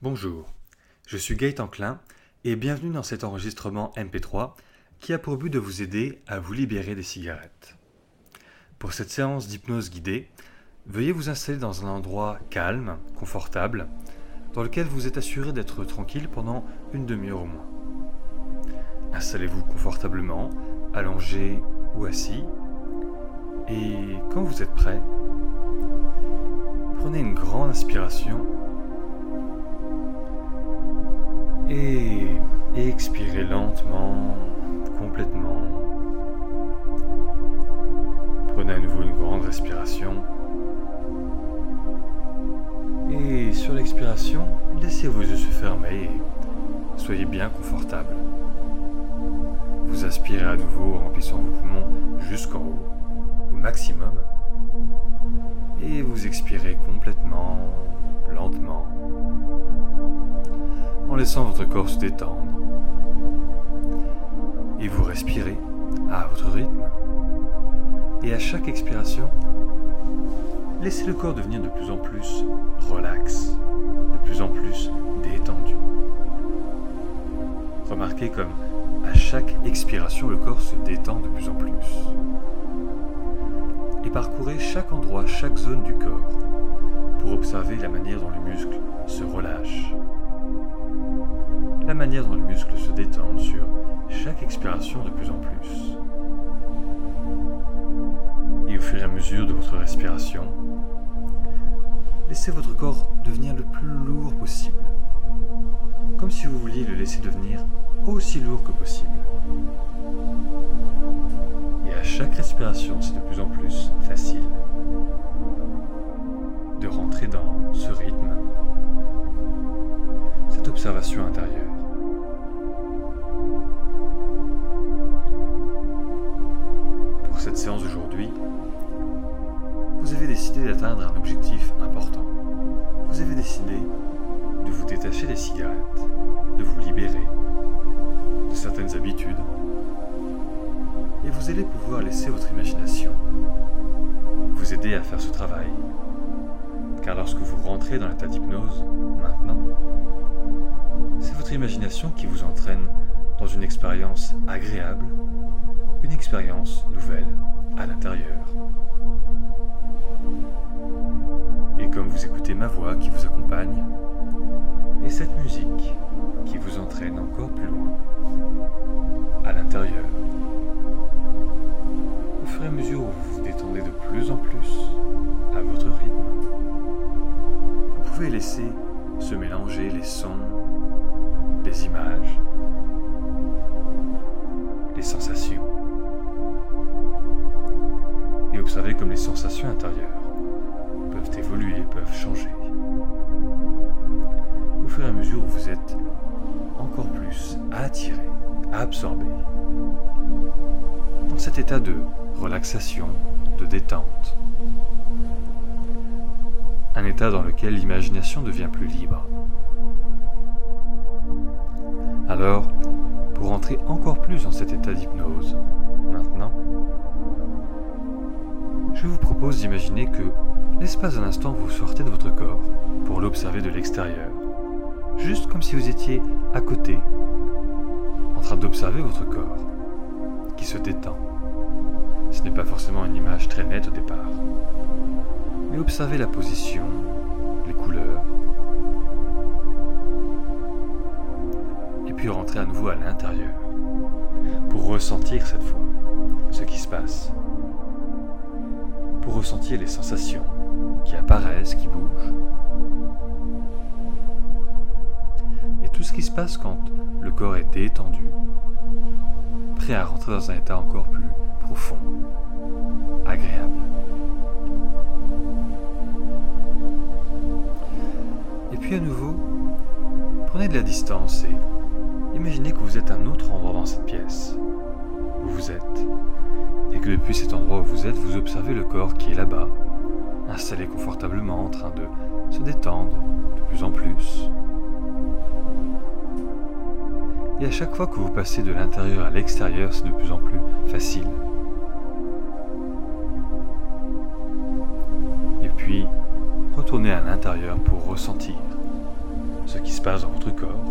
Bonjour, je suis Gaëtan Klein et bienvenue dans cet enregistrement MP3 qui a pour but de vous aider à vous libérer des cigarettes. Pour cette séance d'hypnose guidée, veuillez vous installer dans un endroit calme, confortable, dans lequel vous êtes assuré d'être tranquille pendant une demi-heure au moins. Installez-vous confortablement, allongé ou assis, et quand vous êtes prêt, prenez une grande inspiration et expirez lentement, complètement. Prenez à nouveau une grande respiration. Et sur l'expiration, laissez vos yeux se fermer et soyez bien confortable. Vous inspirez à nouveau en remplissant vos poumons jusqu'en haut, au maximum. Et vous expirez complètement, lentement, en laissant votre corps se détendre. Et vous respirez à votre rythme. Et à chaque expiration, laissez le corps devenir de plus en plus relax, de plus en plus détendu. Remarquez comme à chaque expiration, le corps se détend de plus en plus. Et parcourez chaque endroit, chaque zone du corps pour observer la manière dont les muscles se relâchent, la manière dont les muscles se détendent sur chaque expiration de plus en plus. Et au fur et à mesure de votre respiration, laissez votre corps devenir le plus lourd possible, comme si vous vouliez le laisser devenir aussi lourd que possible. Et à chaque respiration, c'est de plus en plus facile de rentrer dans ce rythme, cette observation intérieure. Pour cette séance d'aujourd'hui, vous avez décidé d'atteindre un objectif important. Vous avez décidé de vous détacher des cigarettes, de vous libérer de certaines habitudes, et vous allez pouvoir laisser votre imagination vous aider à faire ce travail. Car lorsque vous rentrez dans l'état d'hypnose, maintenant, c'est votre imagination qui vous entraîne dans une expérience agréable, une expérience nouvelle à l'intérieur. Et comme vous écoutez ma voix qui vous accompagne, et cette musique qui vous entraîne encore plus loin, à l'intérieur, au fur et à mesure où vous vous détendez de plus en plus à votre rythme, vous pouvez laisser se mélanger les sons, les images, les sensations, et observer comme les sensations intérieures peuvent évoluer, peuvent changer. Au fur et à mesure où vous êtes encore plus attiré, absorbé dans cet état de relaxation, de détente. Un état dans lequel l'imagination devient plus libre. Alors, pour entrer encore plus dans cet état d'hypnose, maintenant, je vous propose d'imaginer que l'espace d'un instant vous sortez de votre corps pour l'observer de l'extérieur, juste comme si vous étiez à côté, en train d'observer votre corps, qui se détend. Ce n'est pas forcément une image très nette au départ, mais observez la position, les couleurs, et puis rentrez à nouveau à l'intérieur, pour ressentir cette fois ce qui se passe, pour ressentir les sensations qui apparaissent, qui bougent, et tout ce qui se passe quand le corps est détendu, prêt à rentrer dans un état encore plus profond, agréable. Et puis à nouveau, prenez de la distance et imaginez que vous êtes à un autre endroit dans cette pièce où vous êtes, et que depuis cet endroit où vous êtes, vous observez le corps qui est là-bas, installé confortablement, en train de se détendre de plus en plus. Et à chaque fois que vous passez de l'intérieur à l'extérieur, c'est de plus en plus facile. Et puis, retournez à l'intérieur pour ressentir ce qui se passe dans votre corps,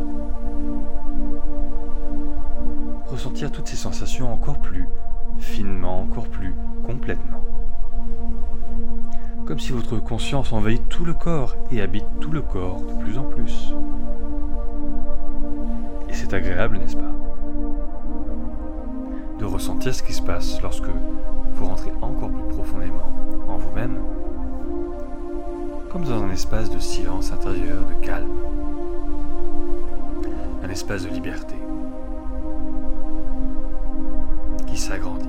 ressentir toutes ces sensations encore plus finement, encore plus complètement. Comme si votre conscience envahit tout le corps et habite tout le corps de plus en plus. Et c'est agréable, n'est-ce pas? De ressentir ce qui se passe lorsque vous rentrez encore plus profondément en vous-même, comme dans un espace de silence intérieur, de calme, un espace de liberté qui s'agrandit.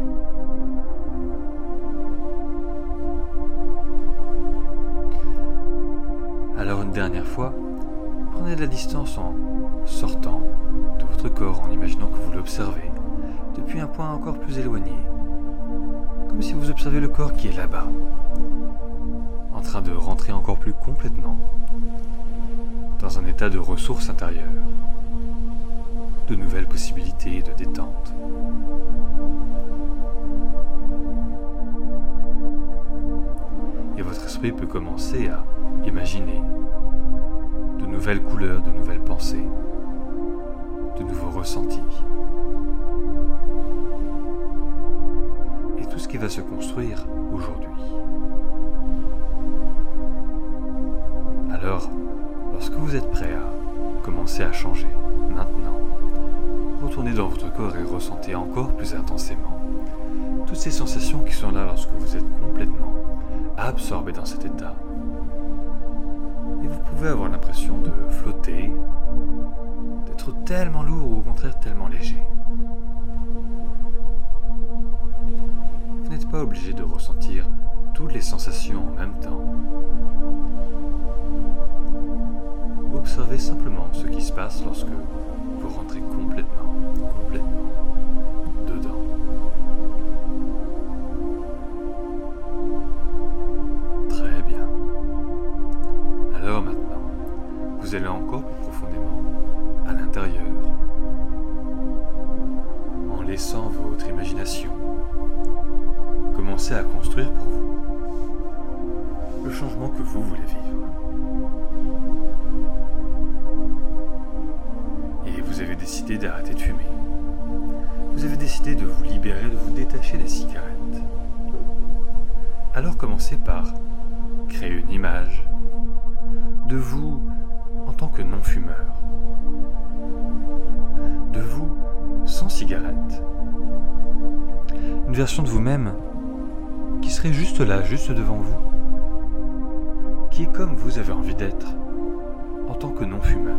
Alors une dernière fois, prenez de la distance en sortant de votre corps, en imaginant que vous l'observez depuis un point encore plus éloigné, comme si vous observez le corps qui est là-bas, en train de rentrer encore plus complètement dans un état de ressources intérieures, de nouvelles possibilités de détente. Et votre esprit peut commencer à imaginer de nouvelles couleurs, de nouvelles pensées, de nouveaux ressentis. Et tout ce qui va se construire aujourd'hui. Alors, lorsque vous êtes prêt à commencer à changer, maintenant, retournez dans votre corps et ressentez encore plus intensément toutes ces sensations qui sont là lorsque vous êtes complètement absorbé dans cet état. Et vous pouvez avoir l'impression de flotter, d'être tellement lourd ou au contraire tellement léger. Vous n'êtes pas obligé de ressentir toutes les sensations en même temps. Observez simplement ce qui se passe lorsque vous rentrez complètement dedans. Très bien. Alors maintenant, vous allez encore plus profondément à l'intérieur, en laissant votre imagination commencer à construire pour vous le changement que vous voulez vivre. Et vous avez décidé d'arrêter de fumer. Vous avez décidé de vous libérer, de vous détacher des cigarettes. Alors commencez par créer une image de vous en tant que non-fumeur, de vous sans cigarette, une version de vous-même qui serait juste là, juste devant vous, qui est comme vous avez envie d'être en tant que non-fumeur.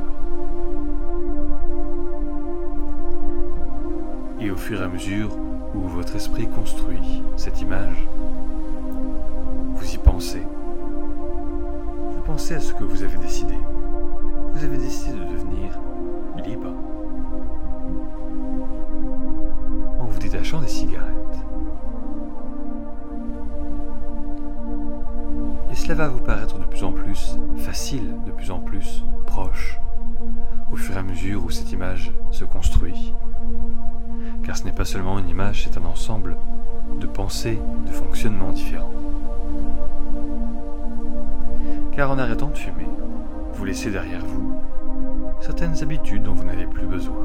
Et au fur et à mesure où votre esprit construit cette image, vous y pensez. Vous pensez à ce que vous avez décidé. Vous avez décidé de devenir libre en vous détachant des cigarettes. Et cela va vous paraître de plus en plus facile, de plus en plus proche, au fur et à mesure où cette image se construit. Car ce n'est pas seulement une image, c'est un ensemble de pensées, de fonctionnements différents. Car en arrêtant de fumer, vous laissez derrière vous certaines habitudes dont vous n'avez plus besoin.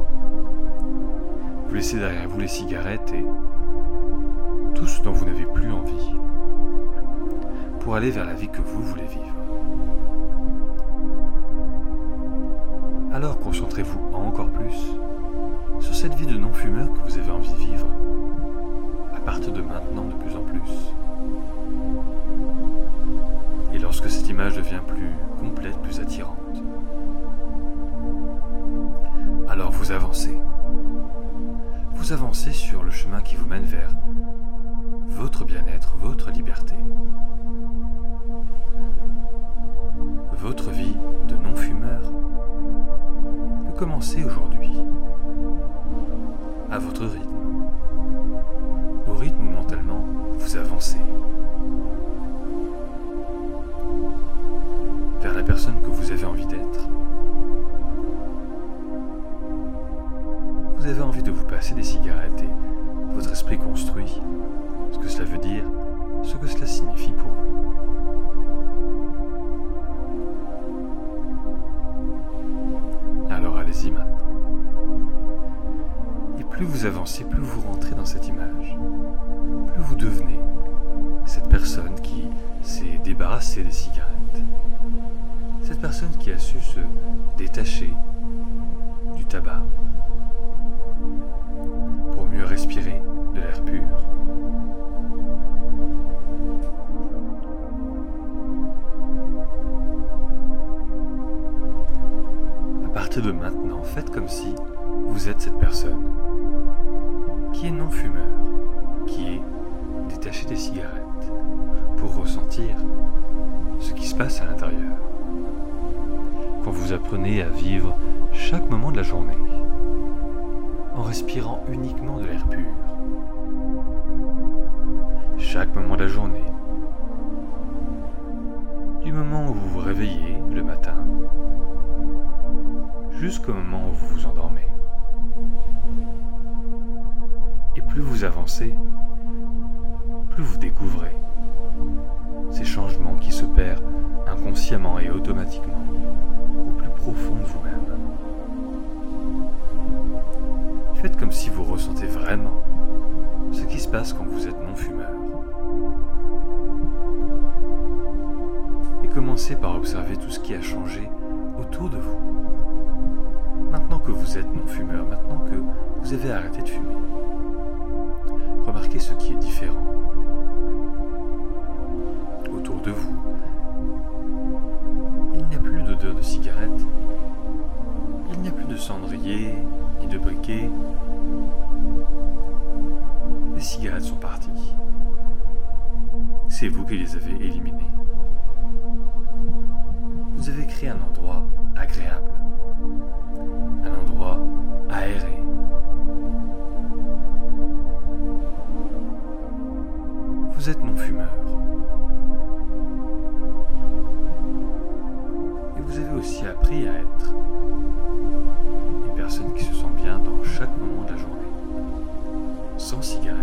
Vous laissez derrière vous les cigarettes et tout ce dont vous n'avez plus envie pour aller vers la vie que vous voulez vivre. Alors concentrez-vous encore plus sur cette vie de non-fumeur que vous avez envie de vivre à partir de maintenant de plus en plus. Et lorsque cette image devient plus complète, plus attirante, alors vous avancez. Vous avancez sur le chemin qui vous mène vers votre bien-être, votre liberté. Votre vie de non-fumeur peut commencer aujourd'hui, à votre rythme, au rythme où mentalement vous avancez vers la personne que vous avez envie d'être. Vous avez envie de vous passer des cigarettes et votre esprit construit ce que cela veut dire, ce que cela signifie pour vous. plus vous avancez, plus vous rentrez dans cette image, plus vous devenez cette personne qui s'est débarrassée des cigarettes, cette personne qui a su se détacher du tabac pour mieux respirer de l'air pur. À partir de maintenant, faites comme si vous êtes cette personne qui est non-fumeur, qui est détaché des cigarettes, pour ressentir ce qui se passe à l'intérieur. Quand vous apprenez à vivre chaque moment de la journée, en respirant uniquement de l'air pur, chaque moment de la journée, du moment où vous vous réveillez le matin, jusqu'au moment où vous vous endormez. Et plus vous avancez, plus vous découvrez ces changements qui s'opèrent inconsciemment et automatiquement au plus profond de vous-même. Faites comme si vous ressentez vraiment ce qui se passe quand vous êtes non-fumeur. Et commencez par observer tout ce qui a changé autour de vous. Maintenant que vous êtes non-fumeur, maintenant que vous avez arrêté de fumer, remarquez ce qui est différent autour de vous. Il n'y a plus d'odeur de cigarette, il n'y a plus de cendrier, ni de briquet. Les cigarettes sont parties. C'est vous qui les avez éliminées. Vous avez créé un endroit agréable, un endroit aéré. Vous êtes non-fumeur. Et vous avez aussi appris à être une personne qui se sent bien dans chaque moment de la journée, sans cigarette.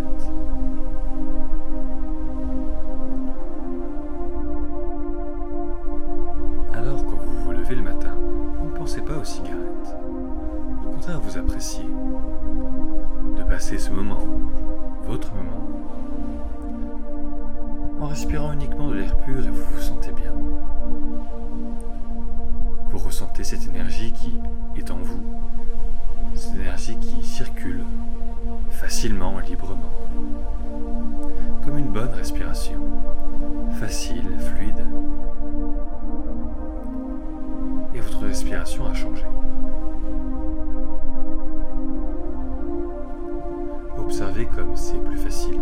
Alors, quand vous vous levez le matin, vous ne pensez pas aux cigarettes. Au contraire, vous appréciez de passer ce moment, votre moment, en respirant uniquement de l'air pur et vous vous sentez bien. Vous ressentez cette énergie qui est en vous, cette énergie qui circule facilement et librement, comme une bonne respiration, facile, fluide. Et votre respiration a changé. Observez comme c'est plus facile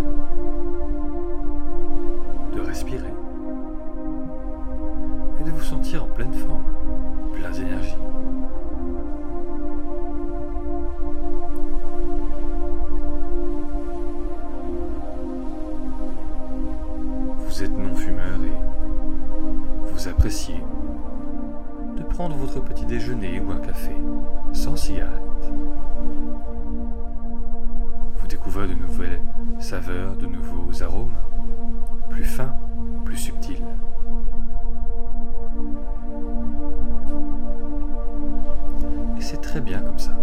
de respirer et de vous sentir en pleine forme, plein d'énergie. Vous êtes non-fumeur et vous appréciez de prendre votre petit déjeuner ou un café sans cigarette. Vous découvrez de nouvelles saveurs, de nouveaux arômes, plus fins, plus subtils. Et c'est très bien comme ça.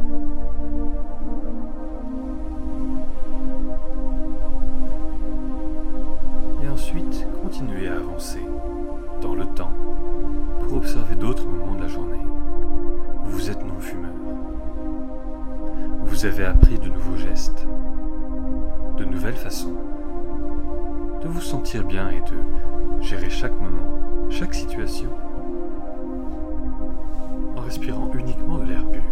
Et ensuite, continuez à avancer dans le temps pour observer d'autres moments de la journée où vous êtes non-fumeur. Vous avez appris de nouveaux gestes, de nouvelles façons de vous sentir bien et de gérer chaque moment, chaque situation, en respirant uniquement de l'air pur.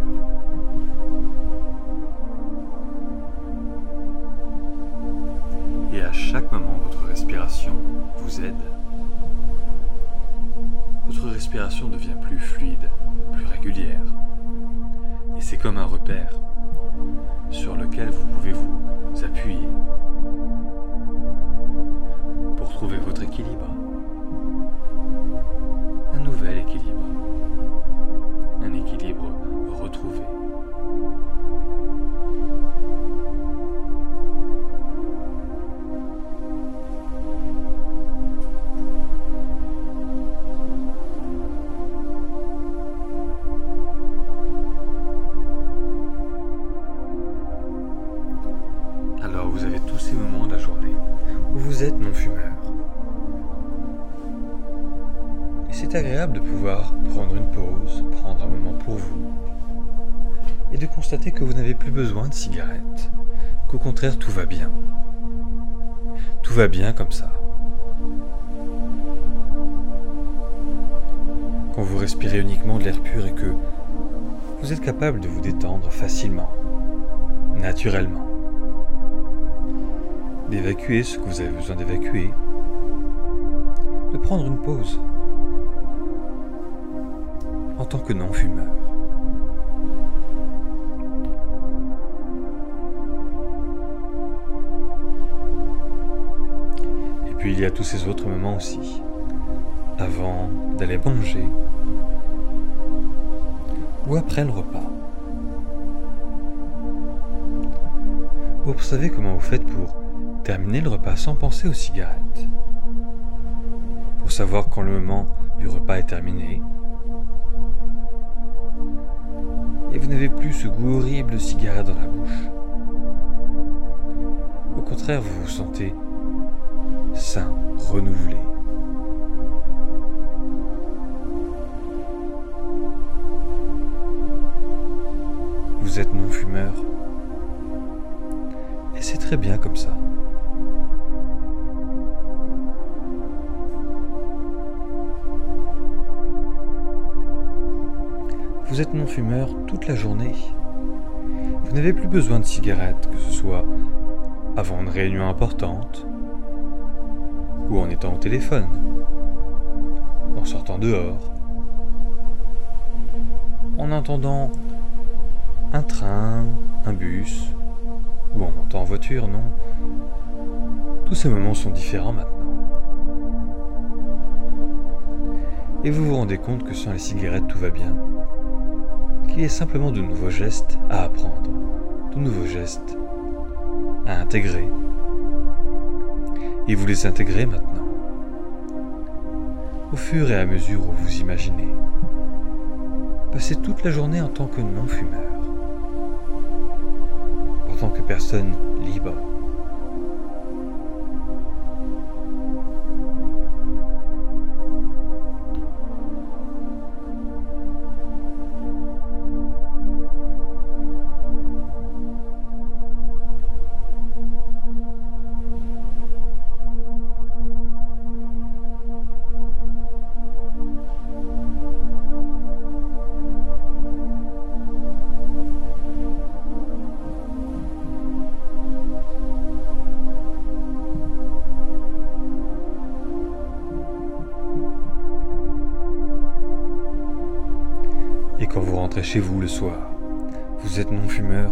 Et à chaque moment, votre respiration vous aide. Votre respiration devient plus fluide, plus régulière. Et c'est comme un repère sur lequel vous pouvez vous appuyer pour trouver votre équilibre. Un nouvel équilibre. Un équilibre retrouvé. agréable de pouvoir prendre une pause, prendre un moment pour vous, et de constater que vous n'avez plus besoin de cigarettes, qu'au contraire tout va bien. Tout va bien comme ça. Quand vous respirez uniquement de l'air pur et que vous êtes capable de vous détendre facilement, naturellement, d'évacuer ce que vous avez besoin d'évacuer, de prendre une pause en tant que non-fumeur. Et puis il y a tous ces autres moments aussi, avant d'aller manger ou après le repas. Vous savez comment vous faites pour terminer le repas sans penser aux cigarettes, pour savoir quand le moment du repas est terminé et vous n'avez plus ce goût horrible de cigarette dans la bouche. Au contraire, vous vous sentez sain, renouvelé. Vous êtes non-fumeur et c'est très bien comme ça. Vous êtes non-fumeur toute la journée. Vous n'avez plus besoin de cigarettes, que ce soit avant une réunion importante, ou en étant au téléphone, en sortant dehors, en entendant un train, un bus, ou en montant en voiture, non. Tous ces moments sont différents maintenant. Et vous vous rendez compte que sans les cigarettes tout va bien. Qu'il y a simplement de nouveaux gestes à apprendre, de nouveaux gestes à intégrer. Et vous les intégrez maintenant, au fur et à mesure où vous imaginez. Passez toute la journée en tant que non-fumeur, en tant que personne libre. Et quand vous rentrez chez vous le soir, vous êtes non-fumeur.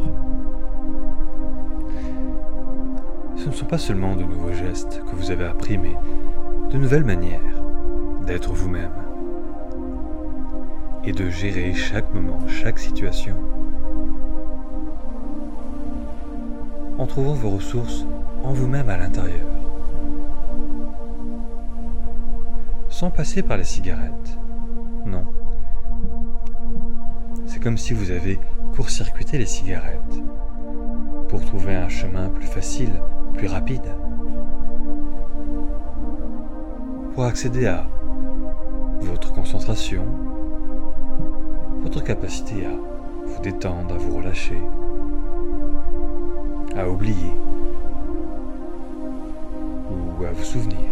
Ce ne sont pas seulement de nouveaux gestes que vous avez appris, mais de nouvelles manières d'être vous-même et de gérer chaque moment, chaque situation, en trouvant vos ressources en vous-même à l'intérieur, sans passer par les cigarettes. Non. C'est comme si vous avez court-circuité les cigarettes pour trouver un chemin plus facile, plus rapide, pour accéder à votre concentration, votre capacité à vous détendre, à vous relâcher, à oublier ou à vous souvenir,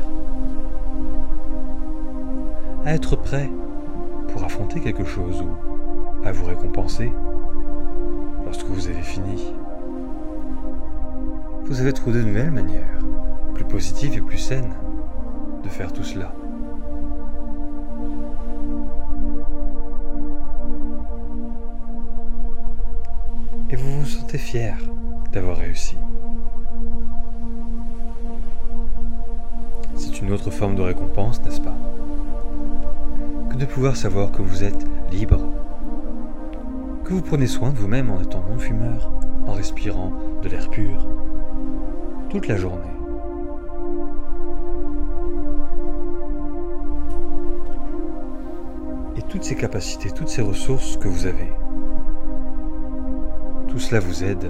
à être prêt pour affronter quelque chose ou à vous récompenser lorsque vous avez fini. Vous avez trouvé de nouvelles manières, plus positives et plus saines, de faire tout cela. Et vous vous sentez fier d'avoir réussi. C'est une autre forme de récompense, n'est-ce pas? Que de pouvoir savoir que vous êtes libre, que vous prenez soin de vous-même en étant non-fumeur, en respirant de l'air pur, toute la journée. Et toutes ces capacités, toutes ces ressources que vous avez, tout cela vous aide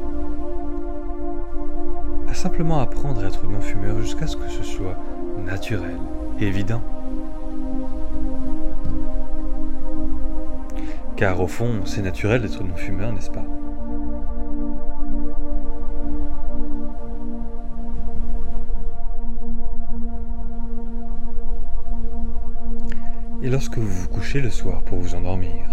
à simplement apprendre à être non-fumeur jusqu'à ce que ce soit naturel et évident. Car au fond, c'est naturel d'être non-fumeur, n'est-ce pas? Et lorsque vous vous couchez le soir pour vous endormir,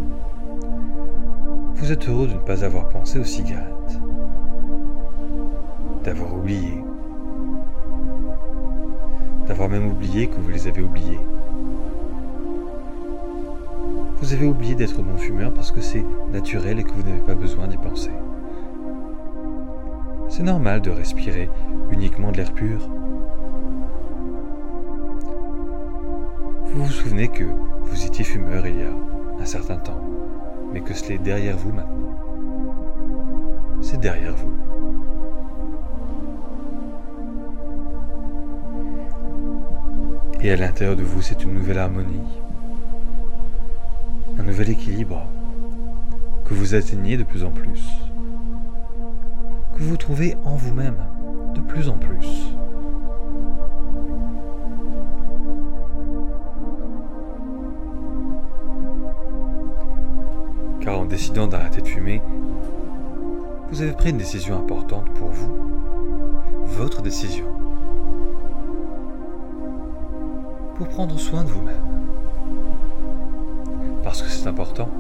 vous êtes heureux de ne pas avoir pensé aux cigarettes, d'avoir oublié, d'avoir même oublié que vous les avez oubliées. Vous avez oublié d'être non-fumeur parce que c'est naturel et que vous n'avez pas besoin d'y penser. C'est normal de respirer uniquement de l'air pur. Vous vous souvenez que vous étiez fumeur il y a un certain temps, mais que cela est derrière vous maintenant. C'est derrière vous. Et à l'intérieur de vous, c'est une nouvelle harmonie, un nouvel équilibre que vous atteignez de plus en plus, que vous trouvez en vous-même de plus en plus. Car en décidant d'arrêter de fumer, vous avez pris une décision importante pour vous, votre décision, pour prendre soin de vous-même. Parce que c'est important.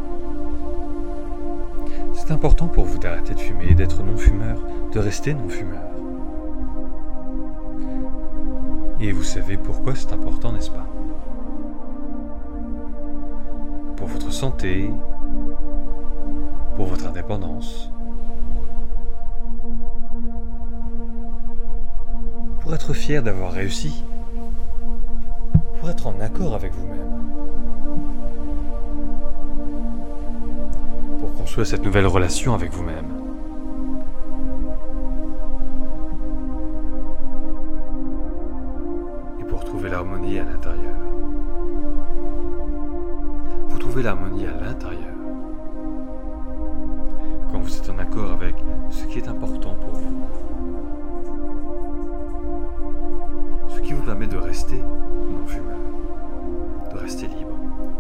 C'est important pour vous d'arrêter de fumer, d'être non-fumeur, de rester non-fumeur. Et vous savez pourquoi c'est important, n'est-ce pas? Pour votre santé, pour votre indépendance, pour être fier d'avoir réussi, pour être en accord avec vous-même, pour construire cette nouvelle relation avec vous-même. Et pour trouver l'harmonie à l'intérieur. Vous trouvez l'harmonie à l'intérieur. Quand vous êtes en accord avec ce qui est important pour vous. Ce qui vous permet de rester non-fumeur, de rester libre,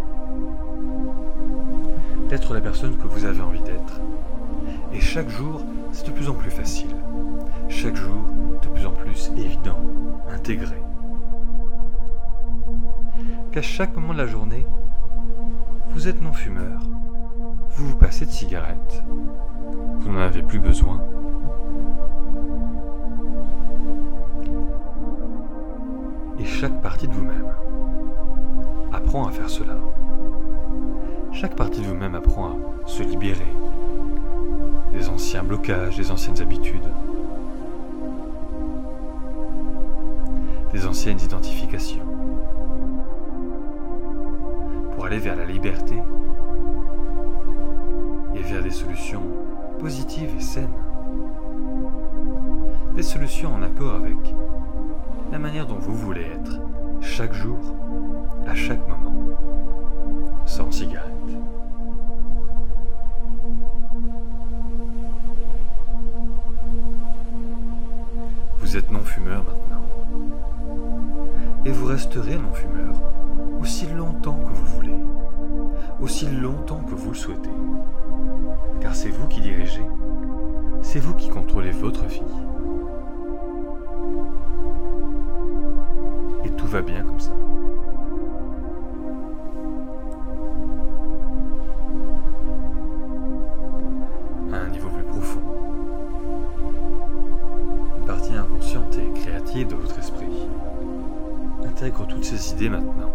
d'être la personne que vous avez envie d'être. Et chaque jour, c'est de plus en plus facile. Chaque jour, de plus en plus évident, intégré. Qu'à chaque moment de la journée, vous êtes non-fumeur. Vous vous passez de cigarettes. Vous n'en avez plus besoin. Et chaque partie de vous-même apprend à faire cela. Chaque partie de vous-même apprend à se libérer des anciens blocages, des anciennes habitudes, des anciennes identifications, pour aller vers la liberté et vers des solutions positives et saines. Des solutions en accord avec la manière dont vous voulez être, chaque jour, à chaque moment, sans cigarette. Vous êtes non-fumeur maintenant. Et vous resterez non-fumeur aussi longtemps que vous le voulez, aussi longtemps que vous le souhaitez. Car c'est vous qui dirigez, c'est vous qui contrôlez votre vie. Et tout va bien comme ça. À un niveau plus profond, une partie inconsciente et créative de votre esprit intègre toutes ces idées maintenant.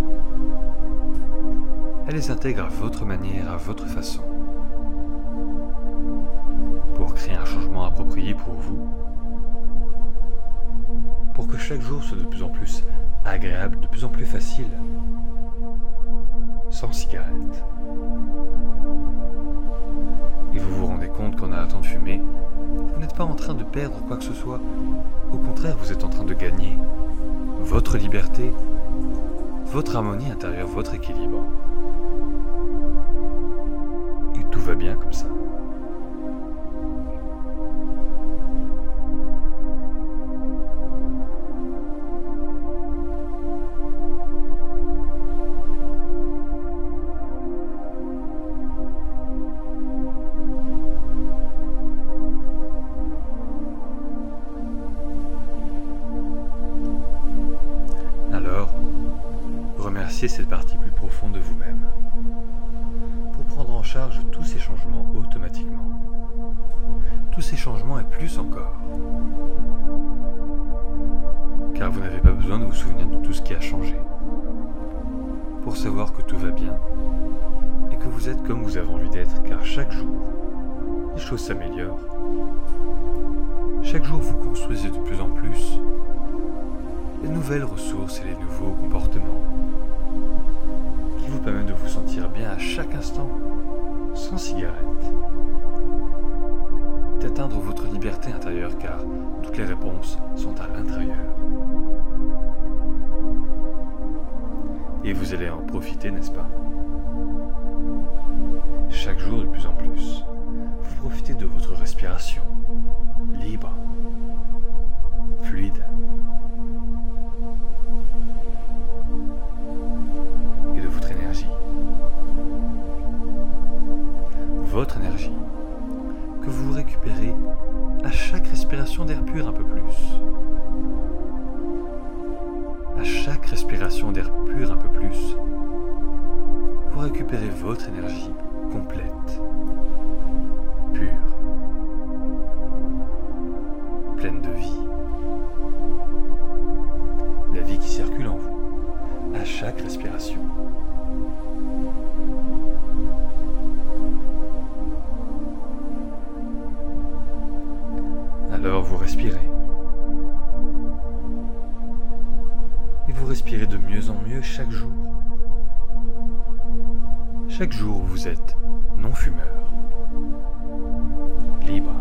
Elle les intègre à votre manière, à votre façon, pour créer un changement approprié pour vous, pour que chaque jour soit de plus en plus agréable, de plus en plus facile, sans cigarette. Et vous vous rendez compte qu'en arrêtant de fumer, vous n'êtes pas en train de perdre quoi que ce soit. Au contraire, vous êtes en train de gagner votre liberté, votre harmonie intérieure, votre équilibre. Et tout va bien comme ça. tous ces changements et plus encore. Car vous n'avez pas besoin de vous souvenir de tout ce qui a changé pour savoir que tout va bien et que vous êtes comme vous avez envie d'être, car chaque jour, les choses s'améliorent. Chaque jour, vous construisez de plus en plus les nouvelles ressources et les nouveaux comportements qui vous permettent de vous sentir bien à chaque instant, sans cigarette, d'atteindre votre liberté intérieure, car toutes les réponses sont à l'intérieur. Et vous allez en profiter, n'est-ce pas? Chaque jour de plus en plus, vous profitez de votre respiration, libre, fluide, et de votre énergie. Votre énergie, que vous récupérez à chaque respiration d'air pur un peu plus. À chaque respiration d'air pur un peu plus, vous récupérez votre énergie complète, pure, pleine de vie. La vie qui circule en vous, à chaque respiration. Alors vous respirez. Et vous respirez de mieux en mieux chaque jour. Chaque jour où vous êtes non-fumeur, libre.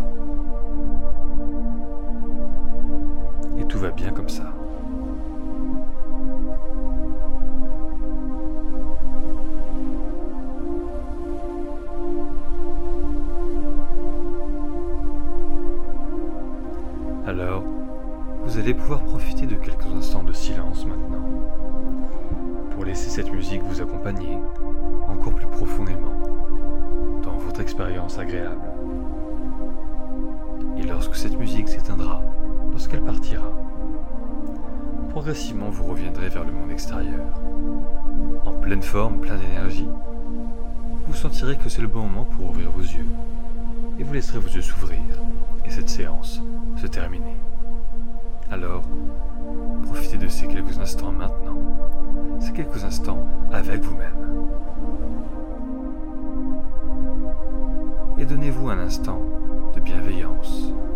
Et tout va bien comme ça. Alors, vous allez pouvoir profiter de quelques instants de silence maintenant, pour laisser cette musique vous accompagner encore plus profondément dans votre expérience agréable. Et lorsque cette musique s'éteindra, lorsqu'elle partira, progressivement vous reviendrez vers le monde extérieur. En pleine forme, plein d'énergie, vous sentirez que c'est le bon moment pour ouvrir vos yeux, et vous laisserez vos yeux s'ouvrir, et cette séance se terminer. Alors, profitez de ces quelques instants maintenant, ces quelques instants avec vous-même. Et donnez-vous un instant de bienveillance,